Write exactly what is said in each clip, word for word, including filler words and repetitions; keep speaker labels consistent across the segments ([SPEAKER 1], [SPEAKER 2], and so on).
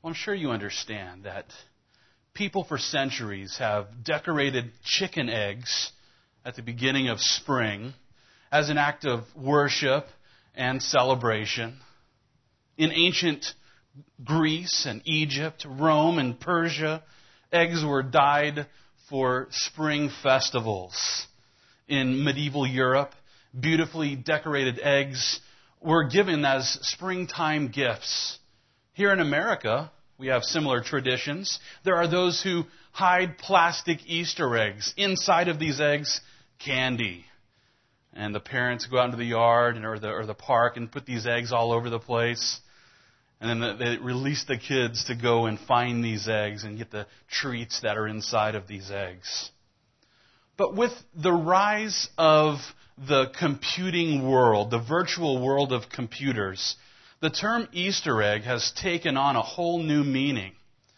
[SPEAKER 1] Well, I'm sure you understand that people for centuries have decorated chicken eggs at the beginning of spring as an act of worship and celebration. In ancient Greece and Egypt, Rome and Persia, eggs were dyed for spring festivals. In medieval Europe, beautifully decorated eggs were given as springtime gifts. Here in America, we have similar traditions. There are those who hide plastic Easter eggs. Inside of these eggs, candy. And the parents go out into the yard or the, or the park and put these eggs all over the place. And then they release the kids to go and find these eggs and get the treats that are inside of these eggs. But with the rise of the computing world, the virtual world of computers, the term Easter egg has taken on a whole new meaning.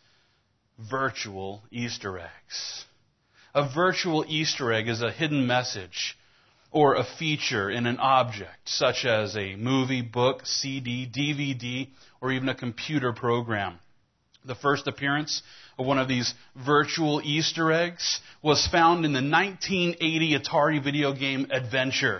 [SPEAKER 1] Virtual Easter eggs. A virtual Easter egg is a hidden message or a feature in an object, such as a movie, book, C D, D V D, or even a computer program. The first appearance of one of these virtual Easter eggs was found in the nineteen eighty Atari video game Adventure.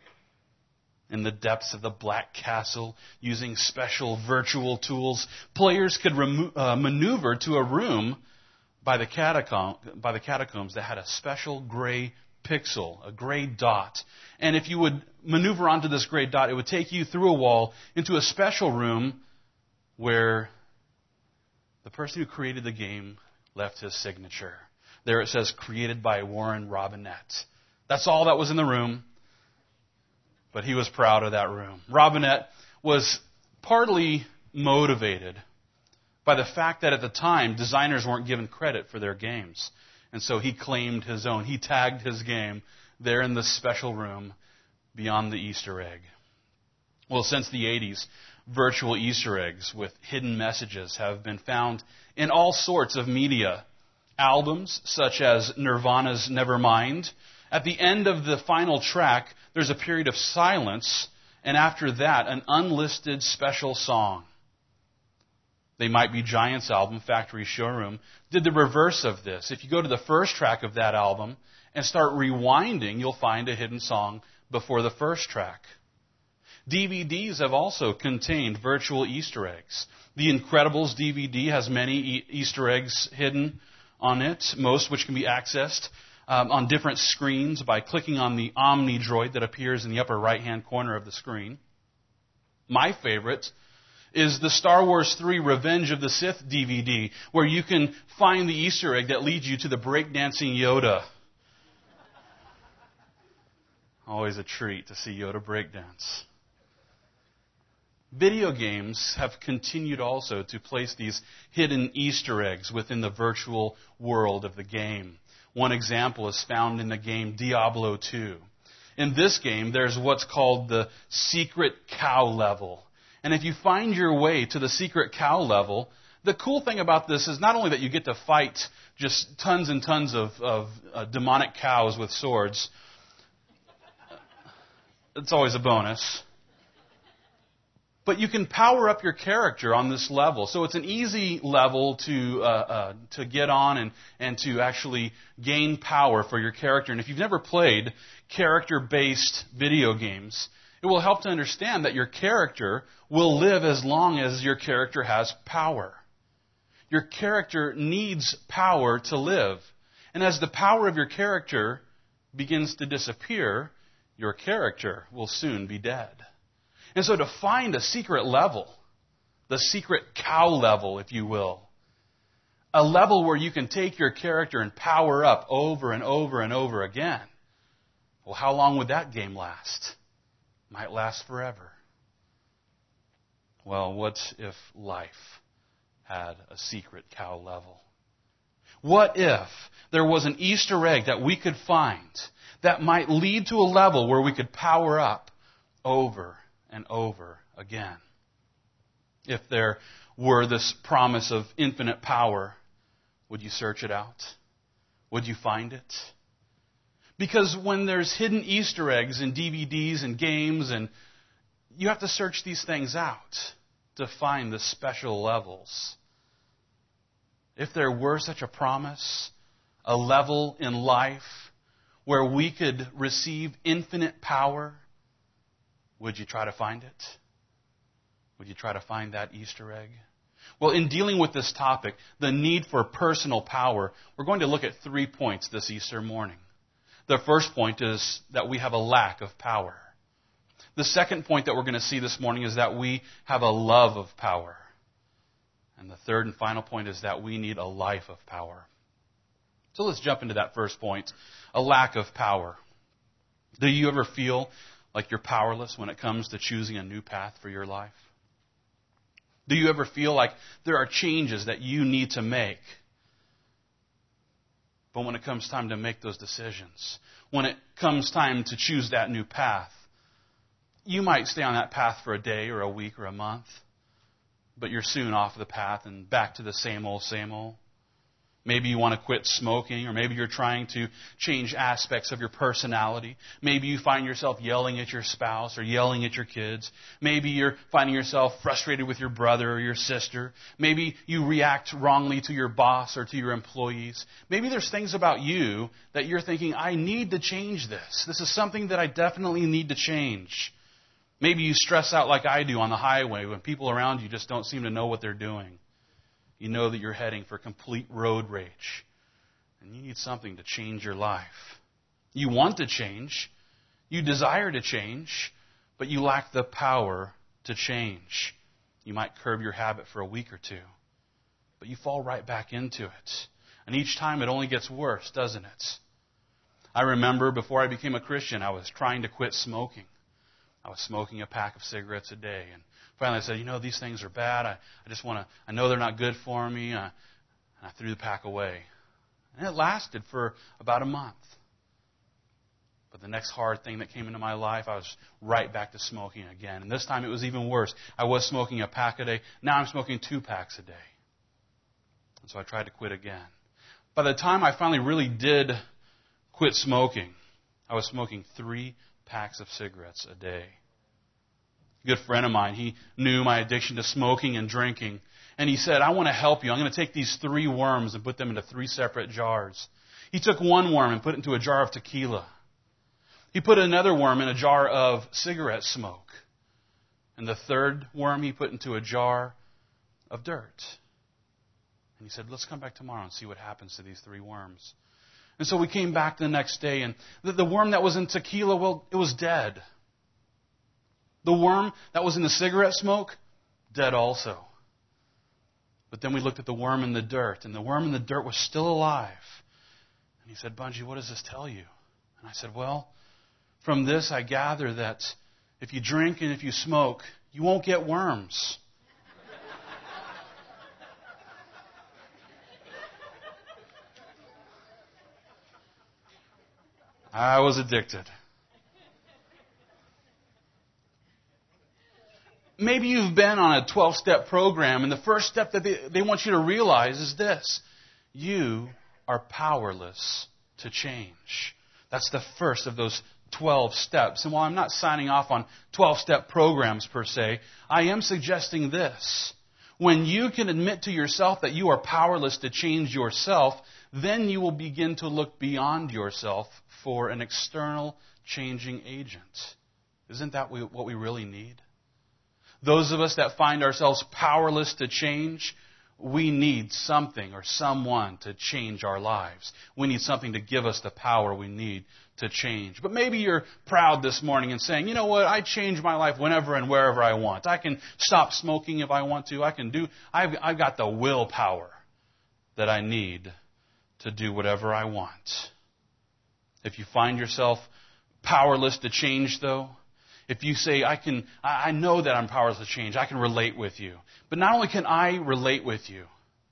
[SPEAKER 1] In the depths of the Black Castle, using special virtual tools, players could remo- uh, maneuver to a room by the, catacomb, by the catacombs that had a special gray pixel, a gray dot. And if you would maneuver onto this gray dot, it would take you through a wall into a special room where the person who created the game left his signature. There it says, created by Warren Robinett. That's all that was in the room, but he was proud of that room. Robinett was partly motivated by the fact that at the time, designers weren't given credit for their games. And so he claimed his own. He tagged his game there in the special room beyond the Easter egg. Well, since the eighties, virtual Easter eggs with hidden messages have been found in all sorts of media. Albums such as Nirvana's Nevermind. At the end of the final track, there's a period of silence, and after that, an unlisted special song. They Might Be Giants' album, Factory Showroom, did the reverse of this. If you go to the first track of that album and start rewinding, you'll find a hidden song before the first track. D V Ds have also contained virtual Easter eggs. The Incredibles D V D has many e- Easter eggs hidden on it, most which can be accessed um, on different screens by clicking on the Omni droid that appears in the upper right-hand corner of the screen. My favorite is the Star Wars three Revenge of the Sith D V D, where you can find the Easter egg that leads you to the breakdancing Yoda. Always a treat to see Yoda breakdance. Video games have continued also to place these hidden Easter eggs within the virtual world of the game. One example is found in the game Diablo two. In this game, there's what's called the secret cow level. And if you find your way to the secret cow level, the cool thing about this is not only that you get to fight just tons and tons of, of uh, demonic cows with swords. It's always a bonus. But you can power up your character on this level. So it's an easy level to uh, uh, to get on and, and to actually gain power for your character. And if you've never played character-based video games, it will help to understand that your character will live as long as your character has power. Your character needs power to live. And as the power of your character begins to disappear, your character will soon be dead. And so to find a secret level, the secret cow level, if you will, a level where you can take your character and power up over and over and over again, well, how long would that game last? Might last forever. Well, what if life had a secret cow level? What if there was an Easter egg that we could find that might lead to a level where we could power up over and over again? If there were this promise of infinite power, would you search it out? Would you find it? Because when there's hidden Easter eggs in D V Ds and games, and you have to search these things out to find the special levels. If there were such a promise, a level in life where we could receive infinite power, would you try to find it? Would you try to find that Easter egg? Well, in dealing with this topic, the need for personal power, we're going to look at three points this Easter morning. The first point is that we have a lack of power. The second point that we're going to see this morning is that we have a love of power. And the third and final point is that we need a life of power. So let's jump into that first point, a lack of power. Do you ever feel like you're powerless when it comes to choosing a new path for your life? Do you ever feel like there are changes that you need to make? But when it comes time to make those decisions, when it comes time to choose that new path, you might stay on that path for a day or a week or a month, but you're soon off the path and back to the same old, same old. Maybe you want to quit smoking, or maybe you're trying to change aspects of your personality. Maybe you find yourself yelling at your spouse or yelling at your kids. Maybe you're finding yourself frustrated with your brother or your sister. Maybe you react wrongly to your boss or to your employees. Maybe there's things about you that you're thinking, I need to change this. This is something that I definitely need to change. Maybe you stress out like I do on the highway when people around you just don't seem to know what they're doing. You know that you're heading for complete road rage. And you need something to change your life. You want to change. You desire to change. But you lack the power to change. You might curb your habit for a week or two. But you fall right back into it. And each time it only gets worse, doesn't it? I remember before I became a Christian, I was trying to quit smoking. I was smoking a pack of cigarettes a day. And finally I said, you know, these things are bad. I, I just want to, I know they're not good for me. Uh, and I threw the pack away. And it lasted for about a month. But the next hard thing that came into my life, I was right back to smoking again. And this time it was even worse. I was smoking a pack a day. Now I'm smoking two packs a day. And so I tried to quit again. By the time I finally really did quit smoking, I was smoking three packs of cigarettes a day. A good friend of mine, he knew my addiction to smoking and drinking. And he said, I want to help you. I'm going to take these three worms and put them into three separate jars. He took one worm and put it into a jar of tequila. He put another worm in a jar of cigarette smoke. And the third worm he put into a jar of dirt. And he said, let's come back tomorrow and see what happens to these three worms. And so we came back the next day, and the, the worm that was in tequila, well, it was dead. The worm that was in the cigarette smoke, dead also. But then we looked at the worm in the dirt, and the worm in the dirt was still alive. And he said, Bungie, what does this tell you? And I said, well, from this I gather that if you drink and if you smoke, you won't get worms. I was addicted. Maybe you've been on a twelve-step program, and the first step that they, they want you to realize is this. You are powerless to change. That's the first of those twelve steps. And while I'm not signing off on twelve-step programs per se, I am suggesting this. When you can admit to yourself that you are powerless to change yourself, then you will begin to look beyond yourself for an external changing agent. Isn't that what we really need? Those of us that find ourselves powerless to change, we need something or someone to change our lives. We need something to give us the power we need to change. But maybe you're proud this morning and saying, you know what, I change my life whenever and wherever I want. I can stop smoking if I want to. I can do, I've, I've got the willpower that I need to do whatever I want. If you find yourself powerless to change, though, if you say, I can, I know that I'm powerless to change, I can relate with you. But not only can I relate with you,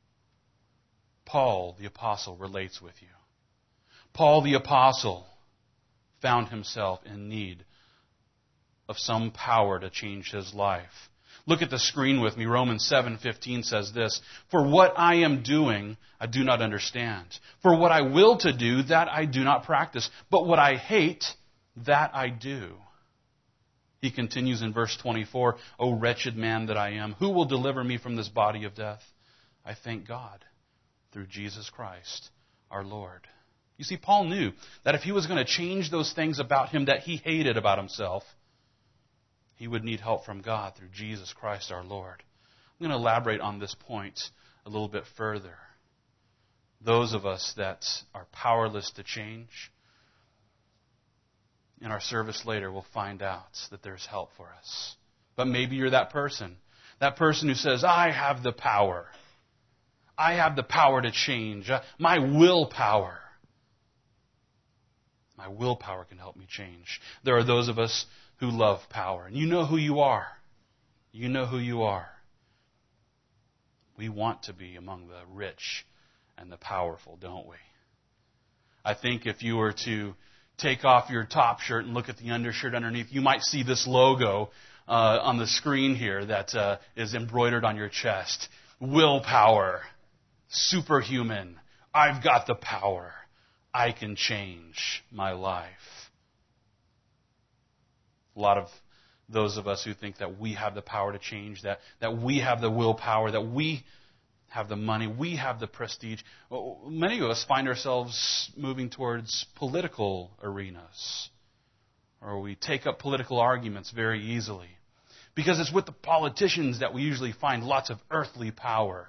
[SPEAKER 1] Paul the Apostle relates with you. Paul the Apostle found himself in need of some power to change his life. Look at the screen with me. Romans seven fifteen says this, for what I am doing, I do not understand. For what I will to do, that I do not practice. But what I hate, that I do. He continues in verse twenty-four, O wretched man that I am, who will deliver me from this body of death? I thank God through Jesus Christ, our Lord. You see, Paul knew that if he was going to change those things about him that he hated about himself, he would need help from God through Jesus Christ, our Lord. I'm going to elaborate on this point a little bit further. Those of us that are powerless to change, in our service later, we'll find out that there's help for us. But maybe you're that person. That person who says, I have the power. I have the power to change. My willpower. My willpower can help me change. There are those of us who love power. And you know who you are. You know who you are. We want to be among the rich and the powerful, don't we? I think if you were to take off your top shirt and look at the undershirt underneath, you might see this logo uh, on the screen here that uh, is embroidered on your chest. Willpower. Superhuman. I've got the power. I can change my life. A lot of those of us who think that we have the power to change, that, that we have the willpower, that we have the money, we have the prestige. Many of us find ourselves moving towards political arenas, or we take up political arguments very easily, because it's with the politicians that we usually find lots of earthly power.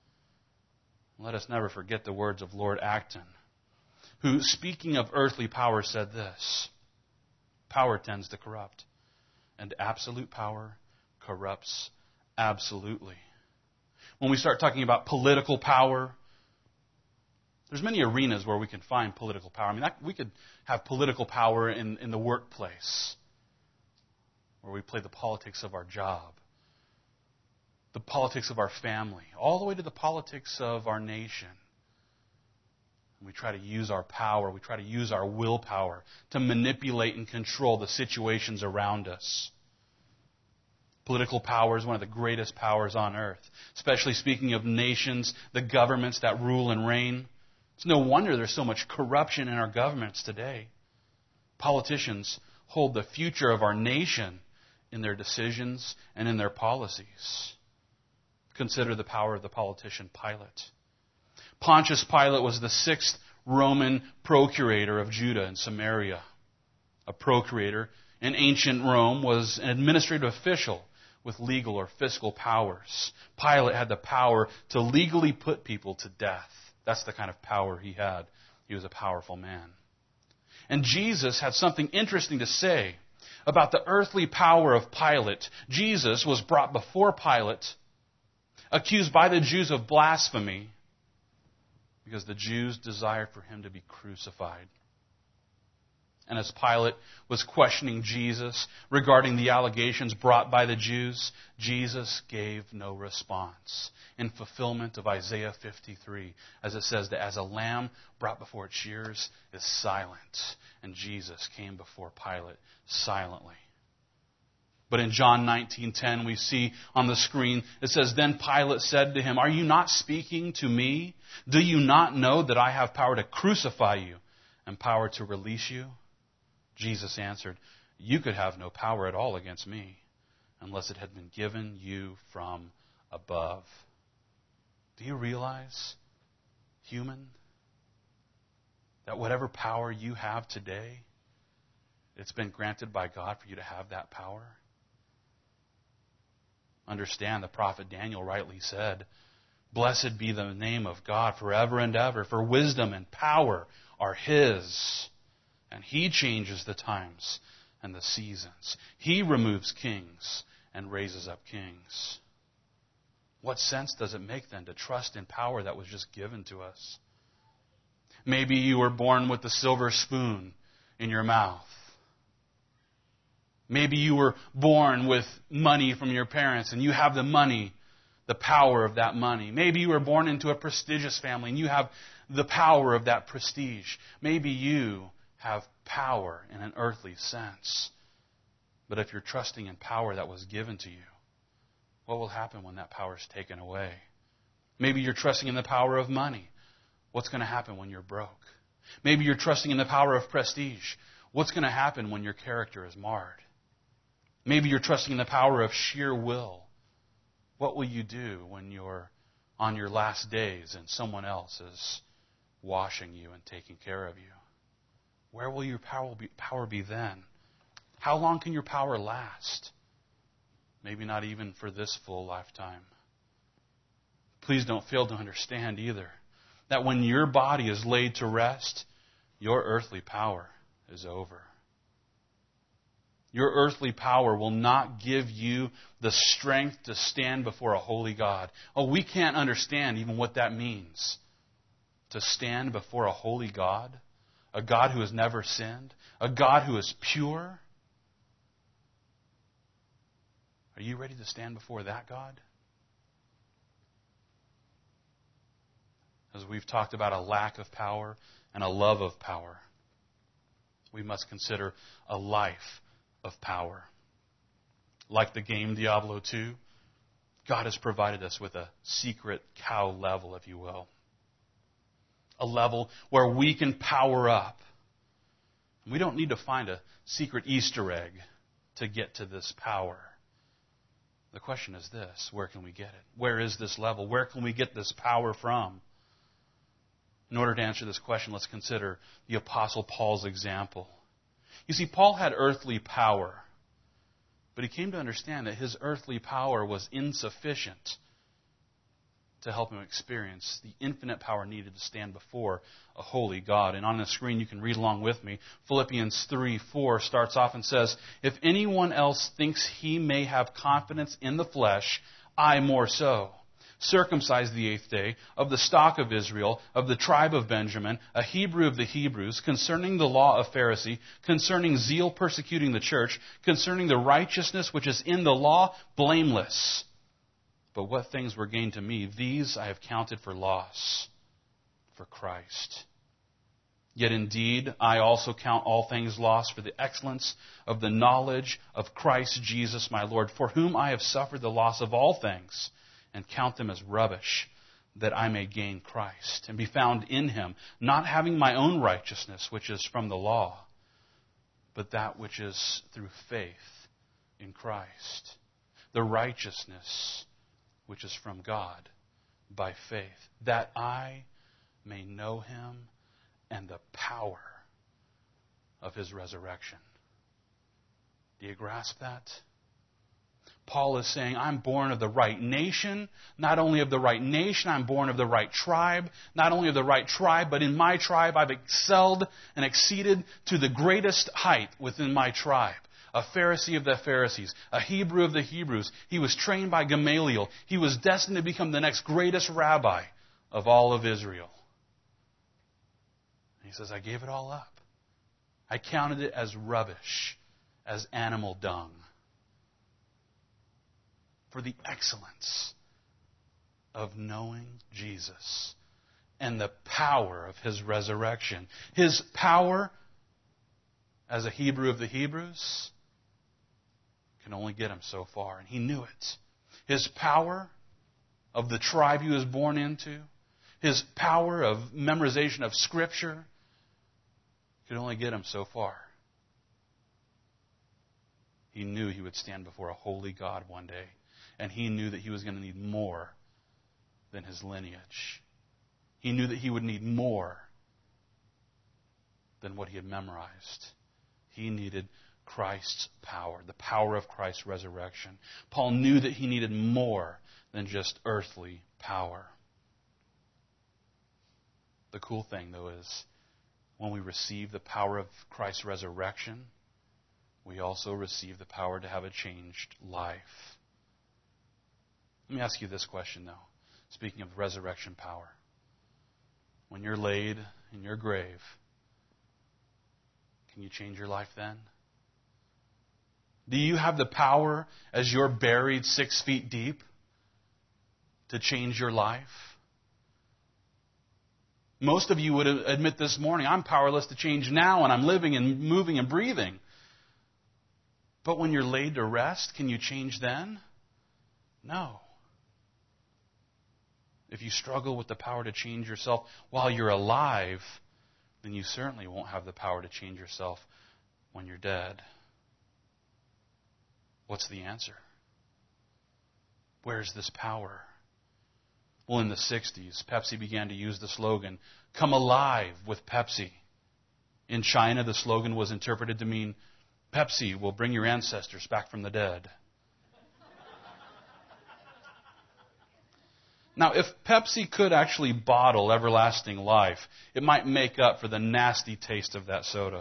[SPEAKER 1] Let us never forget the words of Lord Acton, who, speaking of earthly power, said this: power tends to corrupt, and absolute power corrupts absolutely. When we start talking about political power, there's many arenas where we can find political power. I mean, that, we could have political power in, in the workplace, where we play the politics of our job, the politics of our family, all the way to the politics of our nation. We try to use our power, we try to use our willpower to manipulate and control the situations around us. Political power is one of the greatest powers on earth, especially speaking of nations, the governments that rule and reign. It's no wonder there's so much corruption in our governments today. Politicians hold the future of our nation in their decisions and in their policies. Consider the power of the politician Pilate. Pontius Pilate was the sixth Roman procurator of Judah and Samaria. A procurator in ancient Rome was an administrative official with legal or fiscal powers. Pilate had the power to legally put people to death. That's the kind of power he had. He was a powerful man. And Jesus had something interesting to say about the earthly power of Pilate. Jesus was brought before Pilate, accused by the Jews of blasphemy, because the Jews desired for him to be crucified. And as Pilate was questioning Jesus regarding the allegations brought by the Jews, Jesus gave no response, in fulfillment of Isaiah fifty-three, as it says that as a lamb brought before its shears is silent, and Jesus came before Pilate silently. But in John nineteen ten, we see on the screen, it says, Then Pilate said to him, Are you not speaking to me? Do you not know that I have power to crucify you and power to release you? Jesus answered, You could have no power at all against me unless it had been given you from above. Do you realize, human, that whatever power you have today, it's been granted by God for you to have that power? Understand, the prophet Daniel rightly said, Blessed be the name of God forever and ever, for wisdom and power are His. And He changes the times and the seasons. He removes kings and raises up kings. What sense does it make then to trust in power that was just given to us? Maybe you were born with the silver spoon in your mouth. Maybe you were born with money from your parents and you have the money, the power of that money. Maybe you were born into a prestigious family and you have the power of that prestige. Maybe you have power in an earthly sense. But if you're trusting in power that was given to you, what will happen when that power is taken away? Maybe you're trusting in the power of money. What's going to happen when you're broke? Maybe you're trusting in the power of prestige. What's going to happen when your character is marred? Maybe you're trusting in the power of sheer will. What will you do when your on your last days and someone else is washing you and taking care of you? Where will your power be, power be then? How long can your power last? Maybe not even for this full lifetime. Please don't fail to understand either that when your body is laid to rest, your earthly power is over. Your earthly power will not give you the strength to stand before a holy God. Oh, we can't understand even what that means. To stand before a holy God, a God who has never sinned, a God who is pure. Are you ready to stand before that God? As we've talked about a lack of power and a love of power, we must consider a life of power. Like the game Diablo two, God has provided us with a secret cow level, if you will. A level where we can power up. We don't need to find a secret Easter egg to get to this power. The question is this: where can we get it? Where is this level? Where can we get this power from? In order to answer this question, let's consider the Apostle Paul's example. You see, Paul had earthly power, but he came to understand that his earthly power was insufficient to help him experience the infinite power needed to stand before a holy God. And on the screen, you can read along with me. Philippians three four starts off and says, "If anyone else thinks he may have confidence in the flesh, I more so. Circumcised the eighth day, of the stock of Israel, of the tribe of Benjamin, a Hebrew of the Hebrews, concerning the law of Pharisee, concerning zeal persecuting the church, concerning the righteousness which is in the law, blameless. But what things were gained to me, these I have counted for loss for Christ. Yet indeed, I also count all things lost for the excellence of the knowledge of Christ Jesus my Lord, for whom I have suffered the loss of all things, and count them as rubbish, that I may gain Christ, and be found in him, not having my own righteousness, which is from the law, but that which is through faith in Christ, the righteousness which is from God by faith, that I may know him and the power of his resurrection." Do you grasp that? Paul is saying, I'm born of the right nation. Not only of the right nation, I'm born of the right tribe. Not only of the right tribe, but in my tribe I've excelled and exceeded to the greatest height within my tribe. A Pharisee of the Pharisees, a Hebrew of the Hebrews. He was trained by Gamaliel. He was destined to become the next greatest rabbi of all of Israel. And he says, I gave it all up. I counted it as rubbish, as animal dung, for the excellence of knowing Jesus and the power of his resurrection. His power as a Hebrew of the Hebrews can only get him so far, and he knew it. His power of the tribe he was born into, his power of memorization of Scripture could only get him so far. He knew he would stand before a holy God one day, and he knew that he was going to need more than his lineage. He knew that he would need more than what he had memorized. He needed Christ's power, the power of Christ's resurrection. Paul knew that he needed more than just earthly power. The cool thing, though, is when we receive the power of Christ's resurrection, we also receive the power to have a changed life. Let me ask you this question, though. Speaking of resurrection power. When you're laid in your grave, can you change your life then? Do you have the power as you're buried six feet deep to change your life? Most of you would admit this morning, I'm powerless to change now, and I'm living and moving and breathing. But when you're laid to rest, can you change then? No. If you struggle with the power to change yourself while you're alive, then you certainly won't have the power to change yourself when you're dead. What's the answer? Where's this power? Well, in the sixties, Pepsi began to use the slogan, "Come alive with Pepsi." In China, the slogan was interpreted to mean, "Pepsi will bring your ancestors back from the dead." Now, if Pepsi could actually bottle everlasting life, it might make up for the nasty taste of that soda.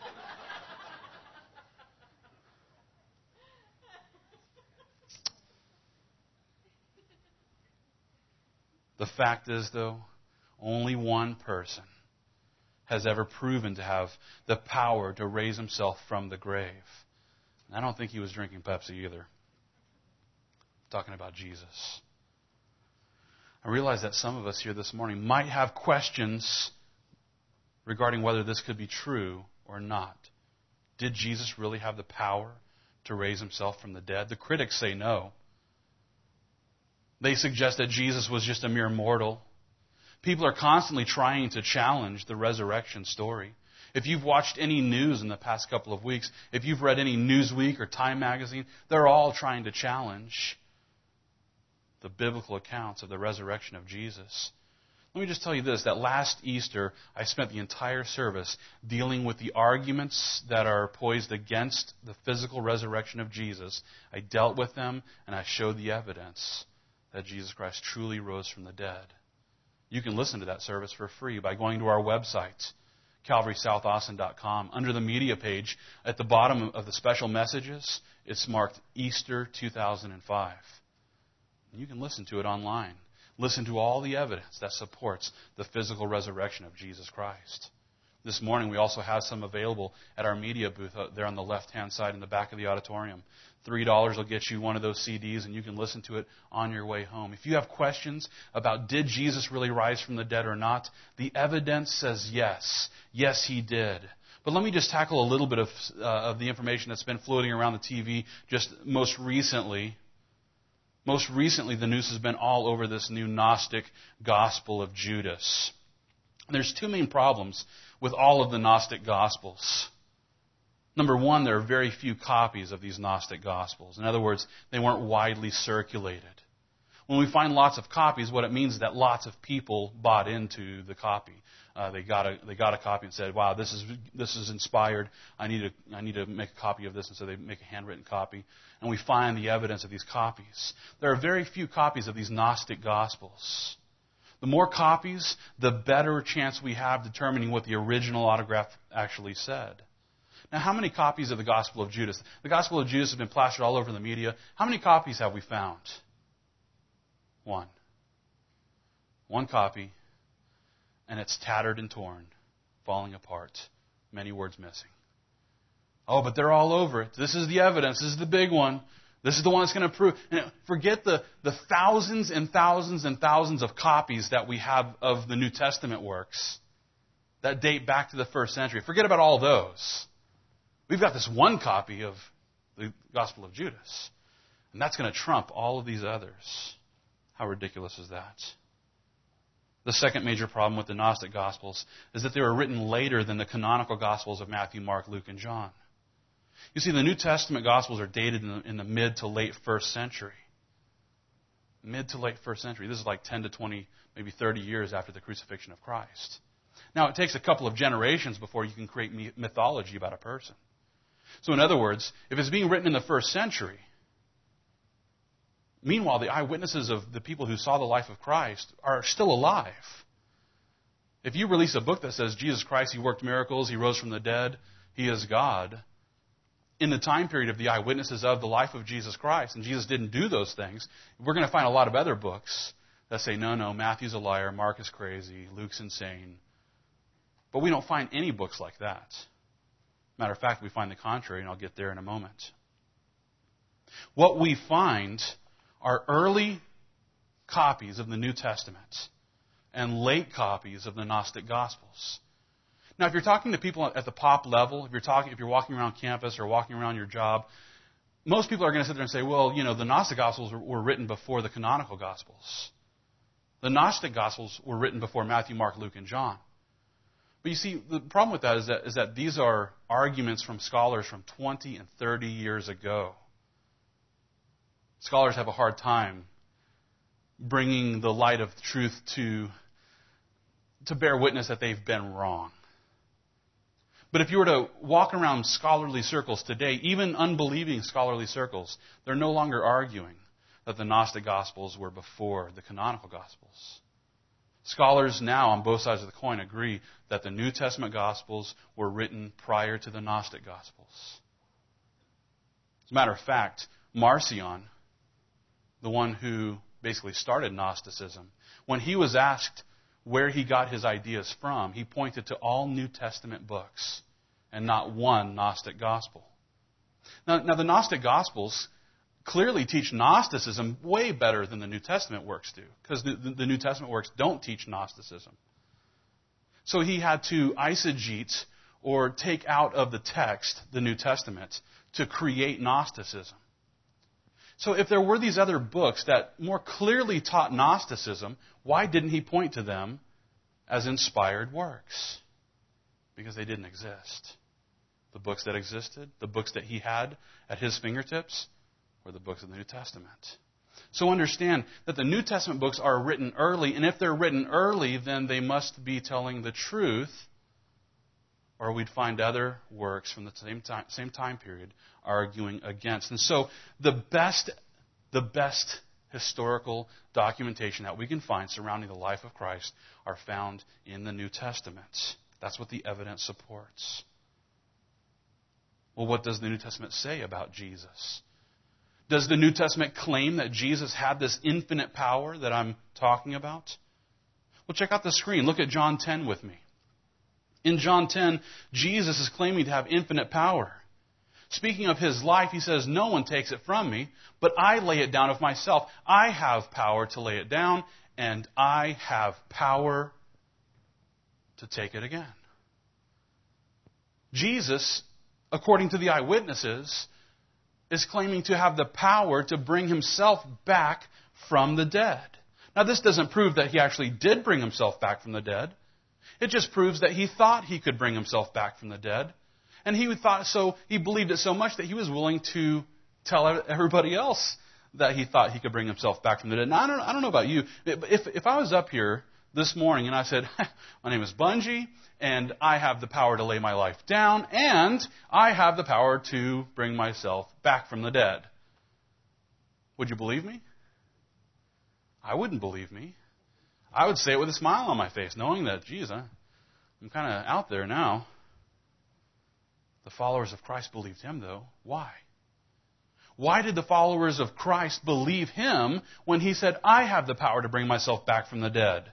[SPEAKER 1] The fact is, though, only one person has ever proven to have the power to raise himself from the grave. And I don't think he was drinking Pepsi either. I'm talking about Jesus. I realize that some of us here this morning might have questions regarding whether this could be true or not. Did Jesus really have the power to raise himself from the dead? The critics say no. They suggest that Jesus was just a mere mortal. People are constantly trying to challenge the resurrection story. If you've watched any news in the past couple of weeks, if you've read any Newsweek or Time magazine, they're all trying to challenge the biblical accounts of the resurrection of Jesus. Let me just tell you this, that last Easter, I spent the entire service dealing with the arguments that are poised against the physical resurrection of Jesus. I dealt with them, and I showed the evidence that Jesus Christ truly rose from the dead. You can listen to that service for free by going to our website, calvary south austin dot com. Under the media page, at the bottom of the special messages, it's marked Easter two thousand five. You can listen to it online. Listen to all the evidence that supports the physical resurrection of Jesus Christ. This morning, we also have some available at our media booth there on the left-hand side in the back of the auditorium. three dollars will get you one of those C Ds, and you can listen to it on your way home. If you have questions about did Jesus really rise from the dead or not, the evidence says yes. Yes, he did. But let me just tackle a little bit of, uh, of the information that's been floating around the T V just most recently. Most recently, the news has been all over this new Gnostic Gospel of Judas. There's two main problems with all of the Gnostic Gospels. Number one, there are very few copies of these Gnostic Gospels. In other words, they weren't widely circulated. When we find lots of copies, what it means is that lots of people bought into the copy. Uh, they got a they got a copy and said, "Wow, this is this is inspired. I need to I need to make a copy of this." And so they make a handwritten copy, and we find the evidence of these copies. There are very few copies of these Gnostic Gospels. The more copies, the better chance we have determining what the original autograph actually said. Now, how many copies of the Gospel of Judas? The Gospel of Judas has been plastered all over the media. How many copies have we found? One. One copy, and it's tattered and torn, falling apart. Many words missing. Oh, but they're all over it. This is the evidence. This is the big one. This is the one that's going to prove. And forget the, the thousands and thousands and thousands of copies that we have of the New Testament works that date back to the first century. Forget about all those. We've got this one copy of the Gospel of Judas, and that's going to trump all of these others. How ridiculous is that? The second major problem with the Gnostic Gospels is that they were written later than the canonical Gospels of Matthew, Mark, Luke, and John. You see, the New Testament Gospels are dated in the, in the mid to late first century. Mid to late first century. This is like ten to twenty, maybe thirty years after the crucifixion of Christ. Now, it takes a couple of generations before you can create mythology about a person. So in other words, if it's being written in the first century, meanwhile, the eyewitnesses of the people who saw the life of Christ are still alive. If you release a book that says Jesus Christ, he worked miracles, he rose from the dead, he is God, in the time period of the eyewitnesses of the life of Jesus Christ, and Jesus didn't do those things, we're going to find a lot of other books that say, no, no, Matthew's a liar, Mark is crazy, Luke's insane. But we don't find any books like that. Matter of fact, we find the contrary, and I'll get there in a moment. What we find are early copies of the New Testament and late copies of the Gnostic Gospels. Now, if you're talking to people at the pop level, if you're talking, if you're walking around campus or walking around your job, most people are going to sit there and say, well, you know, the Gnostic Gospels were, were written before the canonical Gospels. The Gnostic Gospels were written before Matthew, Mark, Luke, and John. But you see, the problem with that is that, is that these are arguments from scholars from twenty and thirty years ago. Scholars have a hard time bringing the light of truth to, to bear witness that they've been wrong. But if you were to walk around scholarly circles today, even unbelieving scholarly circles, they're no longer arguing that the Gnostic Gospels were before the canonical Gospels. Scholars now on both sides of the coin agree that the New Testament Gospels were written prior to the Gnostic Gospels. As a matter of fact, Marcion, the one who basically started Gnosticism, when he was asked where he got his ideas from, he pointed to all New Testament books and not one Gnostic Gospel. Now, now the Gnostic Gospels clearly teach Gnosticism way better than the New Testament works do, because the, the, the New Testament works don't teach Gnosticism. So he had to eisegete, or take out of the text, the New Testament, to create Gnosticism. So if there were these other books that more clearly taught Gnosticism, why didn't he point to them as inspired works? Because they didn't exist. The books that existed, the books that he had at his fingertips, were the books of the New Testament. So understand that the New Testament books are written early, and if they're written early, then they must be telling the truth, or we'd find other works from the same time, same time period arguing against. And so the best, the best historical documentation that we can find surrounding the life of Christ are found in the New Testament. That's what the evidence supports. Well, what does the New Testament say about Jesus? Does the New Testament claim that Jesus had this infinite power that I'm talking about? Well, check out the screen. Look at John ten with me. In John ten, Jesus is claiming to have infinite power. Speaking of his life, he says, "No one takes it from me, but I lay it down of myself. I have power to lay it down, and I have power to take it again." Jesus, according to the eyewitnesses, is claiming to have the power to bring himself back from the dead. Now, this doesn't prove that he actually did bring himself back from the dead. It just proves that he thought he could bring himself back from the dead. And he thought so, he believed it so much that he was willing to tell everybody else that he thought he could bring himself back from the dead. Now, I don't, I don't know about you, but if, if I was up here this morning and I said, "My name is Bungie, and I have the power to lay my life down, and I have the power to bring myself back from the dead," would you believe me? I wouldn't believe me. I would say it with a smile on my face, knowing that, geez, I'm kind of out there now. The followers of Christ believed him, though. Why? Why did the followers of Christ believe him when he said, "I have the power to bring myself back from the dead"?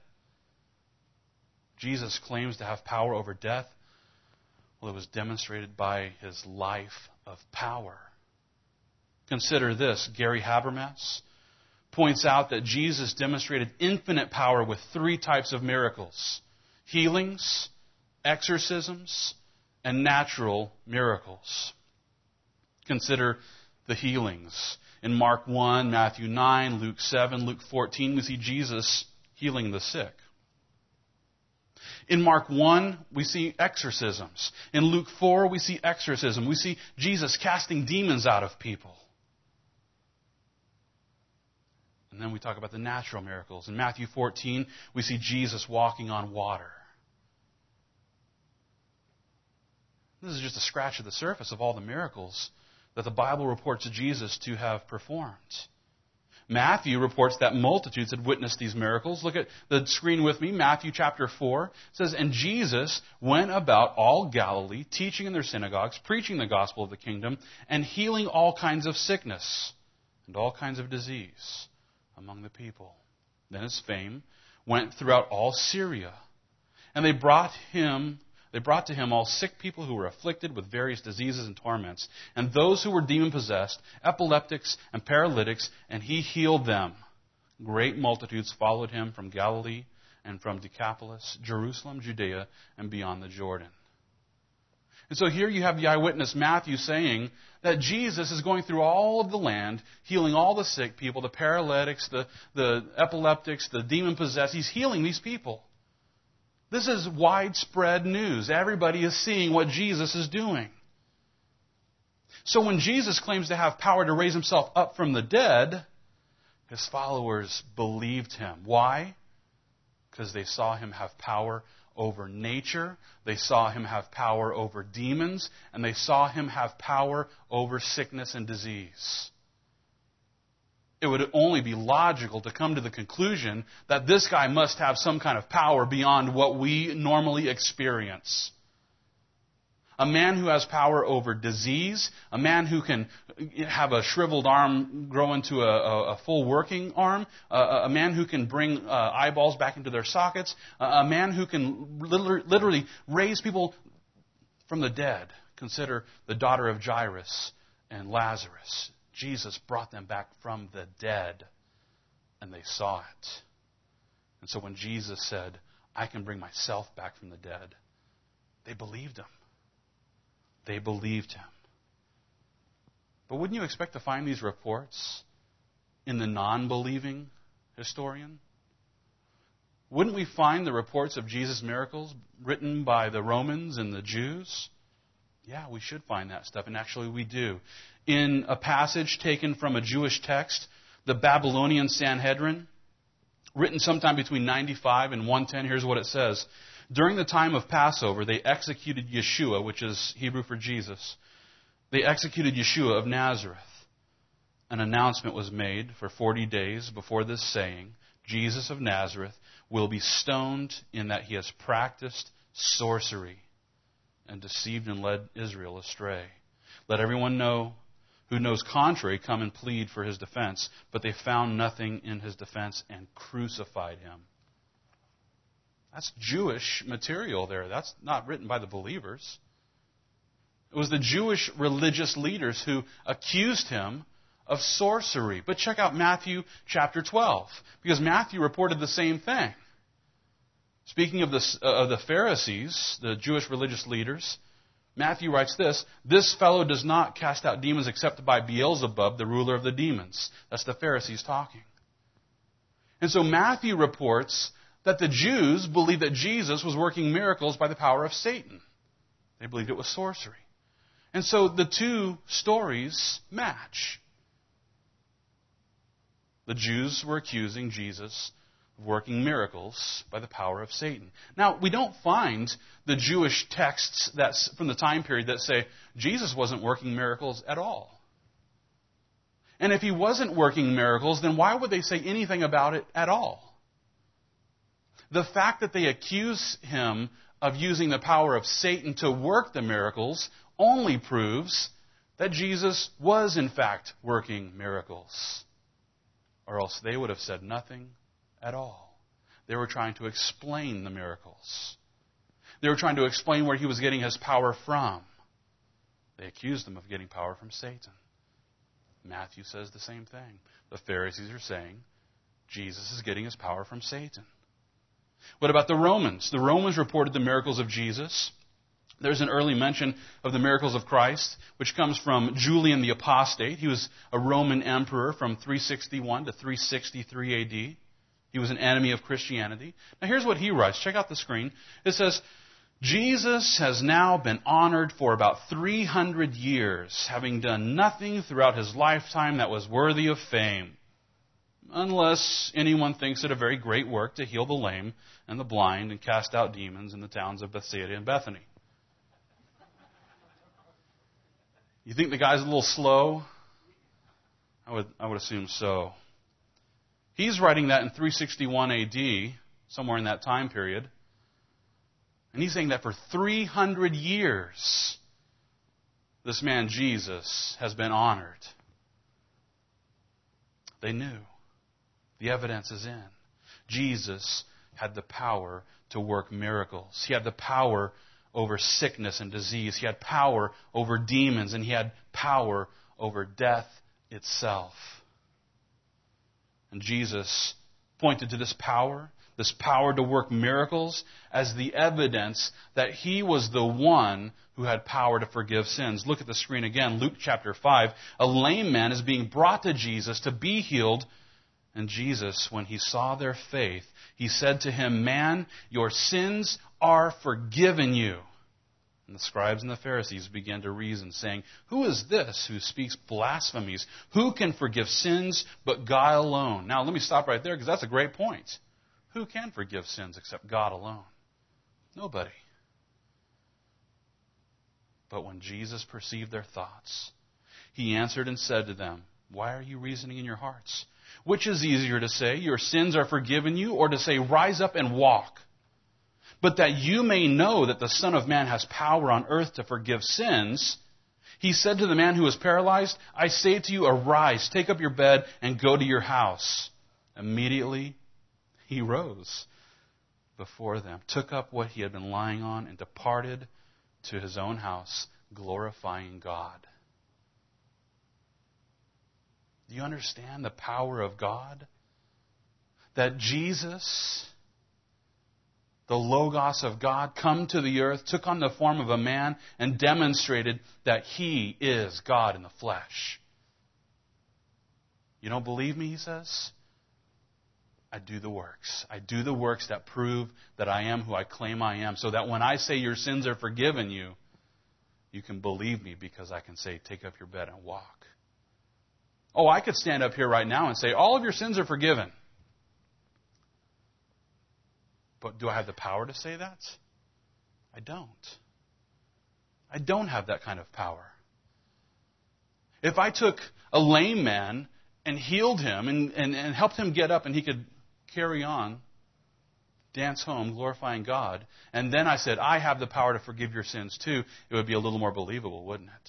[SPEAKER 1] Jesus claims to have power over death. Well, it was demonstrated by his life of power. Consider this. Gary Habermas points out that Jesus demonstrated infinite power with three types of miracles: healings, exorcisms, and natural miracles. Consider the healings. In Mark one, Matthew nine, Luke seven, Luke fourteen, we see Jesus healing the sick. In Mark one, we see exorcisms. In Luke four, we see exorcism. We see Jesus casting demons out of people. And then we talk about the natural miracles. In Matthew fourteen, we see Jesus walking on water. This is just a scratch of the surface of all the miracles that the Bible reports Jesus to have performed. Matthew reports that multitudes had witnessed these miracles. Look at the screen with me. Matthew chapter four says, "And Jesus went about all Galilee, teaching in their synagogues, preaching the gospel of the kingdom, and healing all kinds of sickness and all kinds of disease among the people. Then his fame went throughout all Syria, and they brought him They brought to him all sick people who were afflicted with various diseases and torments, and those who were demon-possessed, epileptics and paralytics, and he healed them. Great multitudes followed him from Galilee and from Decapolis, Jerusalem, Judea, and beyond the Jordan." And so here you have the eyewitness Matthew saying that Jesus is going through all of the land, healing all the sick people, the paralytics, the, the epileptics, the demon-possessed. He's healing these people. This is widespread news. Everybody is seeing what Jesus is doing. So when Jesus claims to have power to raise himself up from the dead, His followers believed him. Why? Because they saw him have power over nature, they saw him have power over demons, and they saw him have power over sickness and disease. It would only be logical to come to the conclusion that this guy must have some kind of power beyond what we normally experience. A man who has power over disease, a man who can have a shriveled arm grow into a, a, a full working arm, a, a man who can bring uh, eyeballs back into their sockets, a, a man who can literally, literally raise people from the dead. Consider the daughter of Jairus and Lazarus. Jesus brought them back from the dead, and they saw it. And so when Jesus said, I can bring myself back from the dead, they believed him. They believed him. But wouldn't you expect to find these reports in the non-believing historian? Wouldn't we find the reports of Jesus' miracles written by the Romans and the Jews? Yeah, we should find that stuff, and actually we do. In a passage taken from a Jewish text, the Babylonian Sanhedrin, written sometime between ninety-five and one ten, here's what it says. During the time of Passover, they executed Yeshua, which is Hebrew for Jesus. They executed Yeshua of Nazareth. An announcement was made for forty days before this saying, Jesus of Nazareth will be stoned in that he has practiced sorcery and deceived and led Israel astray. Let everyone know who knows contrary come and plead for his defense. But they found nothing in his defense and crucified him. That's Jewish material there. That's not written by the believers. It was the Jewish religious leaders who accused him of sorcery. But check out Matthew chapter twelve, because Matthew reported the same thing. Speaking of the, uh, of the Pharisees, the Jewish religious leaders, Matthew writes this, this fellow does not cast out demons except by Beelzebub, the ruler of the demons. That's the Pharisees talking. And so Matthew reports that the Jews believed that Jesus was working miracles by the power of Satan. They believed it was sorcery. And so the two stories match. The Jews were accusing Jesus of working miracles by the power of Satan. Now, we don't find the Jewish texts that's from the time period that say Jesus wasn't working miracles at all. And if he wasn't working miracles, then why would they say anything about it at all? The fact that they accuse him of using the power of Satan to work the miracles only proves that Jesus was, in fact, working miracles. Or else they would have said nothing at all. They were trying to explain the miracles. They were trying to explain where he was getting his power from. They accused him of getting power from Satan. Matthew says the same thing. The Pharisees are saying Jesus is getting his power from Satan. What about the Romans? The Romans reported the miracles of Jesus. There's an early mention of the miracles of Christ, which comes from Julian the Apostate. He was a Roman emperor from three sixty-one to three sixty-three A D. He was an enemy of Christianity. Now here's what he writes. Check out the screen. It says, Jesus has now been honored for about three hundred years, having done nothing throughout his lifetime that was worthy of fame. Unless anyone thinks it a very great work to heal the lame and the blind and cast out demons in the towns of Bethsaida and Bethany. You think the guy's a little slow? I would, I would assume so. He's writing that in three sixty-one A D, somewhere in that time period. And he's saying that for three hundred years, this man Jesus has been honored. They knew. The evidence is in. Jesus had the power to work miracles. He had the power over sickness and disease. He had power over demons, and he had power over death itself. And Jesus pointed to this power, this power to work miracles, as the evidence that he was the one who had power to forgive sins. Look at the screen again, Luke chapter five. A lame man is being brought to Jesus to be healed. And Jesus, when he saw their faith, he said to him, man, your sins are forgiven you. And the scribes and the Pharisees began to reason, saying, "Who is this who speaks blasphemies? Who can forgive sins but God alone?" Now, let me stop right there because that's a great point. Who can forgive sins except God alone? Nobody. But when Jesus perceived their thoughts, he answered and said to them, "Why are you reasoning in your hearts? Which is easier to say, 'Your sins are forgiven you,' or to say, 'Rise up and walk'? But that you may know that the Son of Man has power on earth to forgive sins," he said to the man who was paralyzed, "I say to you, arise, take up your bed, and go to your house." Immediately he rose before them, took up what he had been lying on, and departed to his own house, glorifying God. Do you understand the power of God? That Jesus, the Logos of God, come to the earth, took on the form of a man, and demonstrated that he is God in the flesh. You don't believe me, he says? I do the works. I do the works that prove that I am who I claim I am, so that when I say your sins are forgiven you, you can believe me because I can say, take up your bed and walk. Oh, I could stand up here right now and say, all of your sins are forgiven. But do I have the power to say that? I don't. I don't have that kind of power. If I took a lame man and healed him and, and, and helped him get up and he could carry on, dance home, glorifying God, and then I said, I have the power to forgive your sins too, it would be a little more believable, wouldn't it?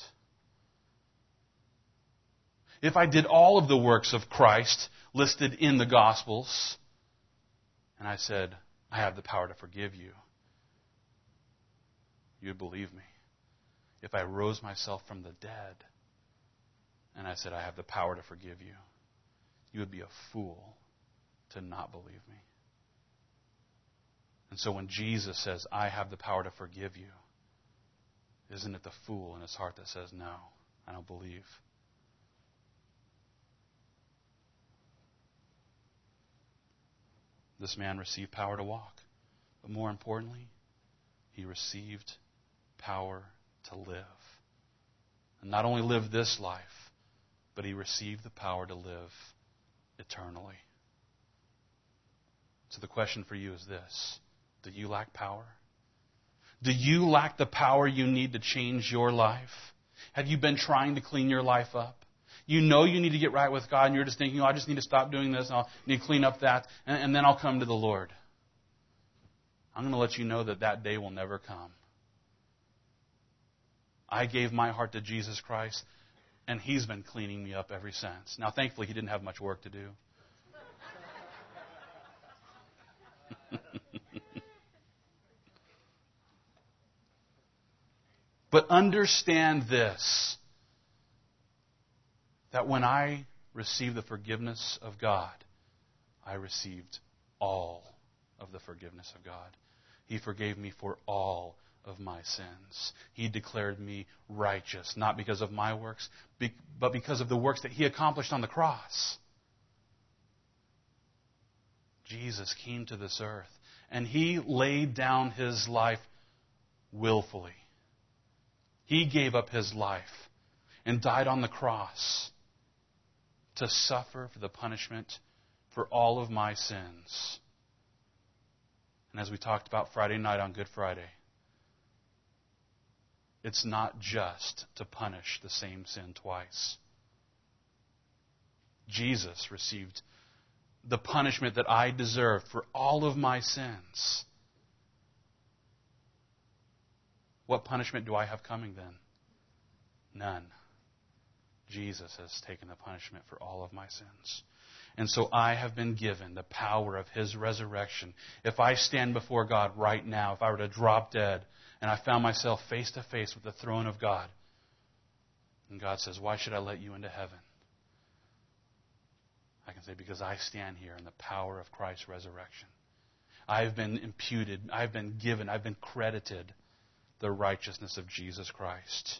[SPEAKER 1] If I did all of the works of Christ listed in the Gospels, and I said, I have the power to forgive you, you'd believe me. If I rose myself from the dead, and I said, I have the power to forgive you, you would be a fool to not believe me. And so when Jesus says, I have the power to forgive you, isn't it the fool in his heart that says, no, I don't believe? This man received power to walk. But more importantly, he received power to live. And not only live this life, but he received the power to live eternally. So the question for you is this: do you lack power? Do you lack the power you need to change your life? Have you been trying to clean your life up? You know you need to get right with God, and you're just thinking, oh, I just need to stop doing this, and I need to clean up that, and, and then I'll come to the Lord. I'm going to let you know that that day will never come. I gave my heart to Jesus Christ, and He's been cleaning me up ever since. Now, thankfully, He didn't have much work to do. But understand this, that when I received the forgiveness of God, I received all of the forgiveness of God. He forgave me for all of my sins. He declared me righteous, not because of my works, but because of the works that He accomplished on the cross. Jesus came to this earth, and He laid down His life willfully. He gave up His life and died on the cross to suffer for the punishment for all of my sins. And as we talked about Friday night on Good Friday, it's not just to punish the same sin twice. Jesus received the punishment that I deserved for all of my sins. What punishment do I have coming then? None. Jesus has taken the punishment for all of my sins. And so I have been given the power of His resurrection. If I stand before God right now, if I were to drop dead, and I found myself face to face with the throne of God, and God says, why should I let you into heaven? I can say, because I stand here in the power of Christ's resurrection. I've been imputed, I've been given, I've been credited the righteousness of Jesus Christ.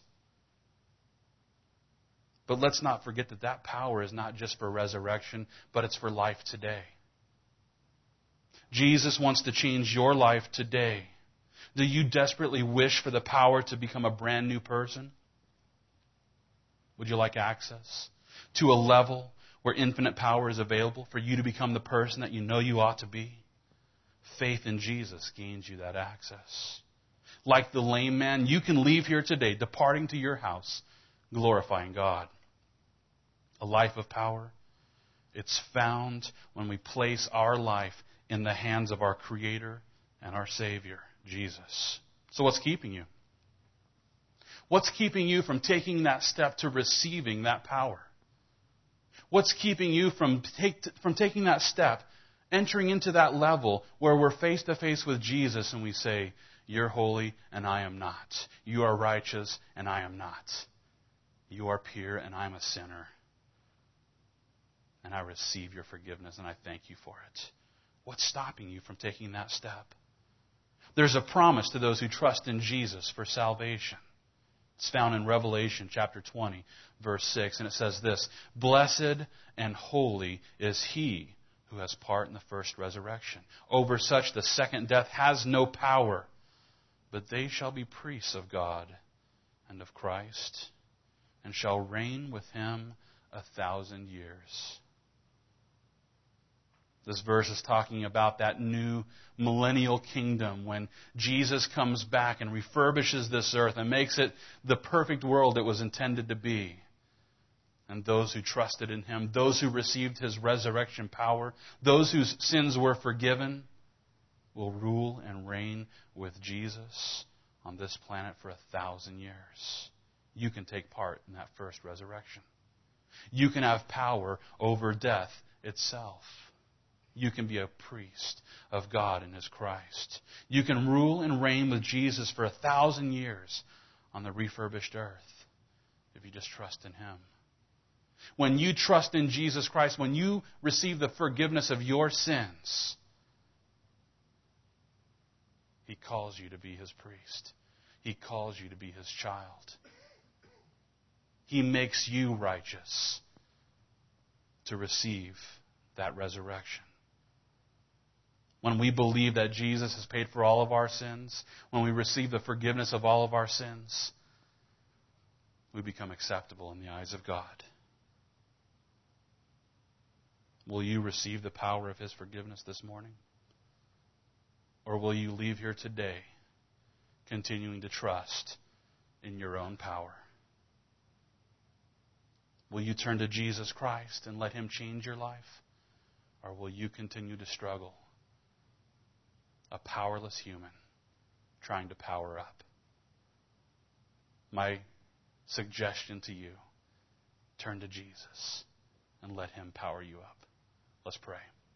[SPEAKER 1] But let's not forget that that power is not just for resurrection, but it's for life today. Jesus wants to change your life today. Do you desperately wish for the power to become a brand new person? Would you like access to a level where infinite power is available for you to become the person that you know you ought to be? Faith in Jesus gains you that access. Like the lame man, you can leave here today, departing to your house, glorifying God. A life of power, it's found when we place our life in the hands of our Creator and our Savior, Jesus. So what's keeping you? What's keeping you from taking that step to receiving that power? What's keeping you from, take, from taking that step, entering into that level where we're face to face with Jesus and we say, you're holy and I am not. You are righteous and I am not. You are pure and I'm a sinner. And I receive your forgiveness and I thank you for it. What's stopping you from taking that step? There's a promise to those who trust in Jesus for salvation. It's found in Revelation chapter twenty, verse six, and it says this, Blessed and holy is he who has part in the first resurrection. Over such the second death has no power, but they shall be priests of God and of Christ, and shall reign with him a thousand years. This verse is talking about that new millennial kingdom when Jesus comes back and refurbishes this earth and makes it the perfect world it was intended to be. And those who trusted in him, those who received his resurrection power, those whose sins were forgiven, will rule and reign with Jesus on this planet for a thousand years. You can take part in that first resurrection. You can have power over death itself. You can be a priest of God in his Christ. You can rule and reign with Jesus for a thousand years on the refurbished earth if you just trust in him. When you trust in Jesus Christ, when you receive the forgiveness of your sins, he calls you to be his priest. He calls you to be his child. He makes you righteous to receive that resurrection. When we believe that Jesus has paid for all of our sins, when we receive the forgiveness of all of our sins, we become acceptable in the eyes of God. Will you receive the power of his forgiveness this morning? Or will you leave here today continuing to trust in your own power? Will you turn to Jesus Christ and let him change your life? Or will you continue to struggle? A powerless human trying to power up. My suggestion to you, turn to Jesus and let him power you up. Let's pray.